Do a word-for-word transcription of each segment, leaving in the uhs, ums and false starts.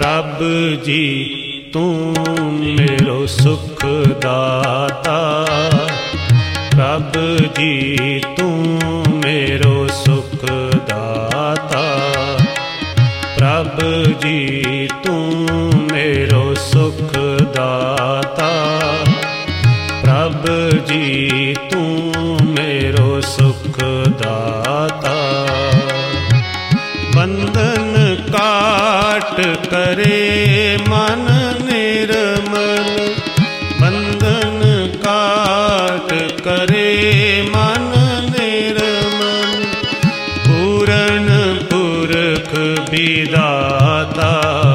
प्रभ जी तू मेरो सुख दाता, प्रभ जी तू मेरो सुख दाता, प्रभ जी तू मेरो सुख दाता, प्रभ जी तू मेरो सुख दाता। बंधन काट करे मन निर्मल, बंधन काट करे मन निर्मल, पूरन पुरख विधाता,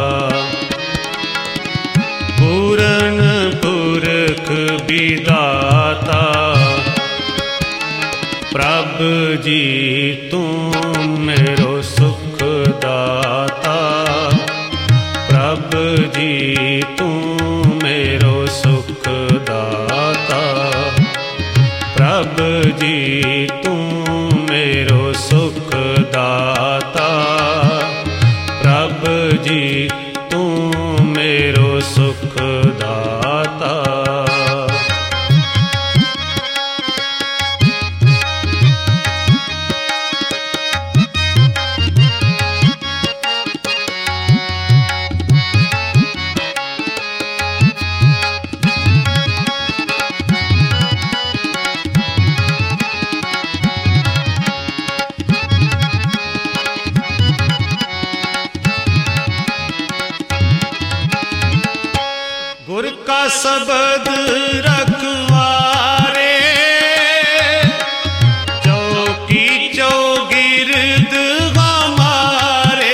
पूरन पुरख विधाता, प्रभ जी तू मेरो सुख दाता, प्रभ जी तू मेरो सुख दाता, प्रभ जी तू मेरो सुख दाता, प्रभ जी तू मेरो सुख दाता। गुर का शब्द रखवारे, चौकी चौगिर्द हमारे,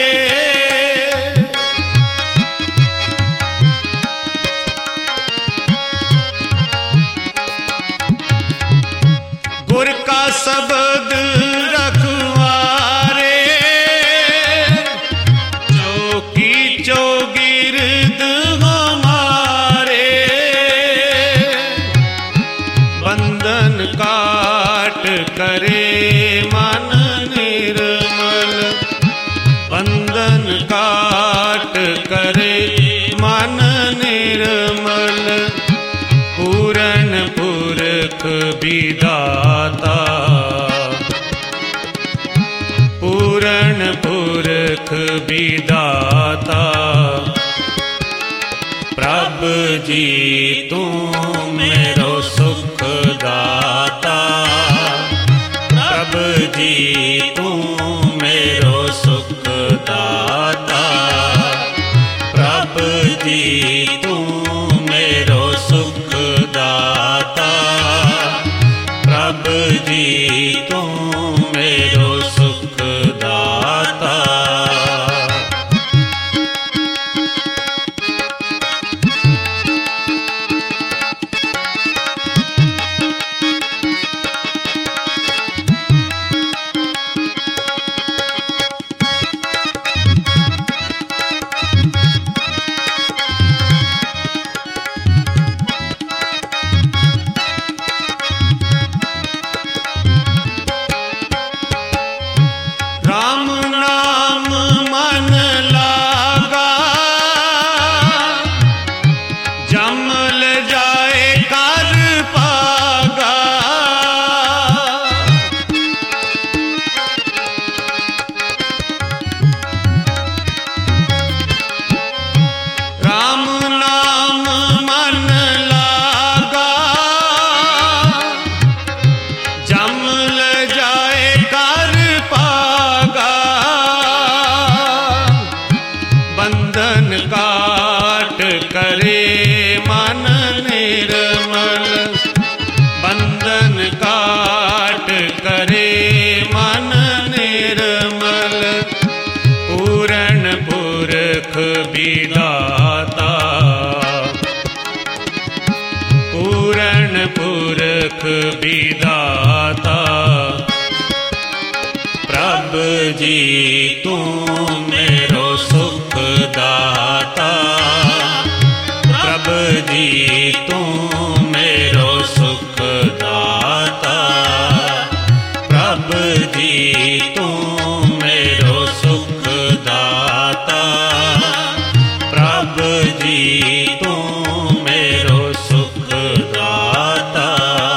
गुर का शब्द रखवारे, चौकी चौगिर्द काट करे मन निर्मल, बंधन काट करे मन निर्मल, पूरन पुरख विधाता, पूरन पुरख विधाता, प्रभ जी तू मेरो सुख दाता, प्रभ जी तू मेरो सुख दाता, प्रभ जी तू मेरो सुख दाता, प्रभ जी तू मेरो सुख दाता। राम नाम मन लागा, जमल जाए कर पागा, राम नाम मन लागा, जमल जाए कर पागा, बंधन काट करे मन निर्मल, बंधन काट करे मन निर्मल, पूरन पुरख विधाता, पूरन पुरख विधाता, प्रभ जी तू मेरो सुख दाता, प्रभ जी तू मेरो सुख दाता, प्रभ जी तू मेरो सुख दाता, जी तू मेरो सुख दाता।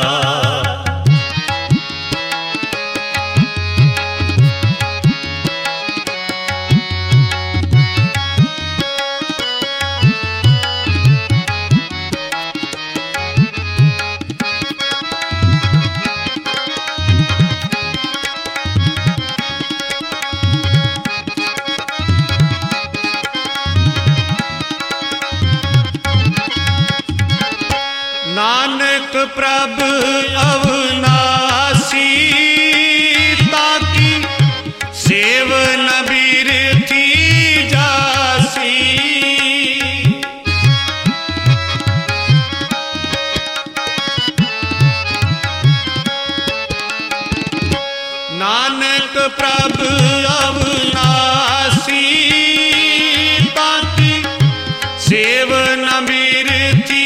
नानक प्रभ अविनाशी ताकी सेव न बिरथी जासी। नानक प्रभ अविनाशी ताकी सेव न बिरथी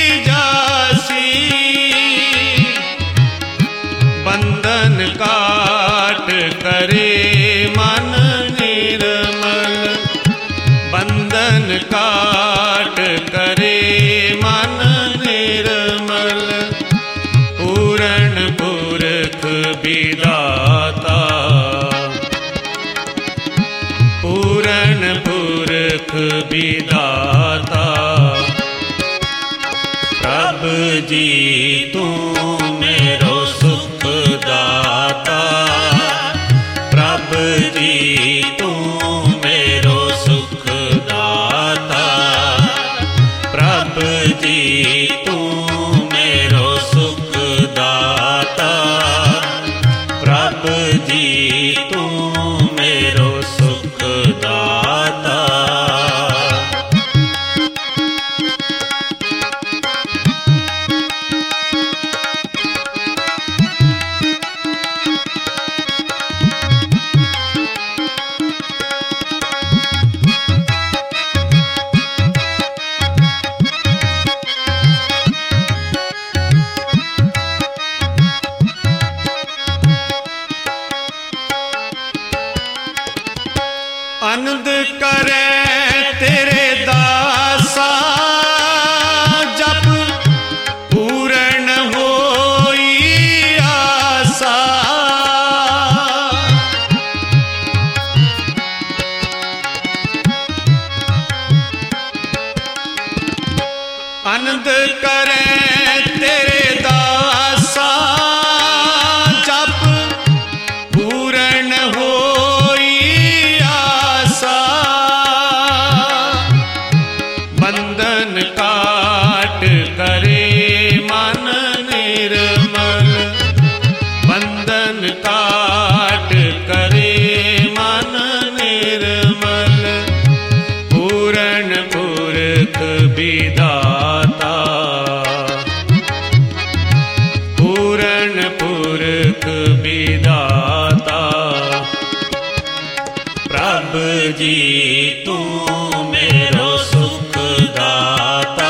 बंधन काट करे मन निर्मल। बंधन काट करे मन निर्मल। पूर्ण पुरख विधाता। पूर्ण पुरख विधाता। प्रभु जी तू मेरो सुख दाता। प्रभु जी तू मेरो सुख दाता। प्रभु जी तू मेरो सुख दाता। प्रभु जी तू मेरो सुख दाता। आनंद करे तेरे दासा जप पूर्ण होई आसा। आनंद करे तेरे दासा जप पूर्ण होई आसा। बंधन काट करे मन निर्मल। बंधन काट करे मन निर्मल। पूर्ण पुरख विधाता। पूर्ण पुरख विधाता। प्रभु जी तू मेरो सुख दाता।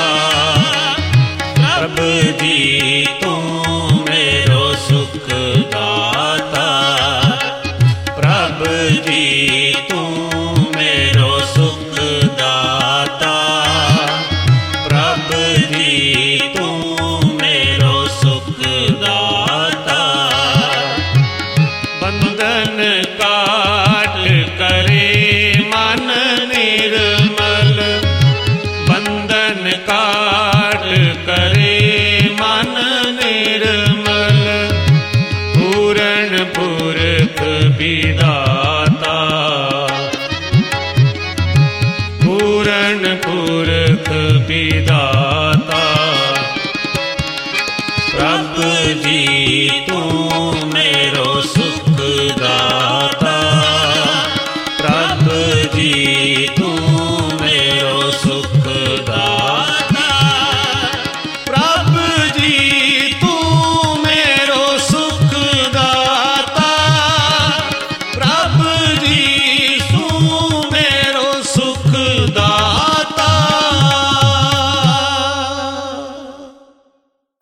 प्रभु जी तू मेरो सुख दाता। प्रभु जी तू मेरो सुख दाता। प्रभु जी तू मेरो सुख दाता। बंधन काट करे मन निर्मल। बंधन काट करे मन निर्मल। पूर्ण पुरख विधाता। पूर्ण पुरख विधाता। प्रभु जी तू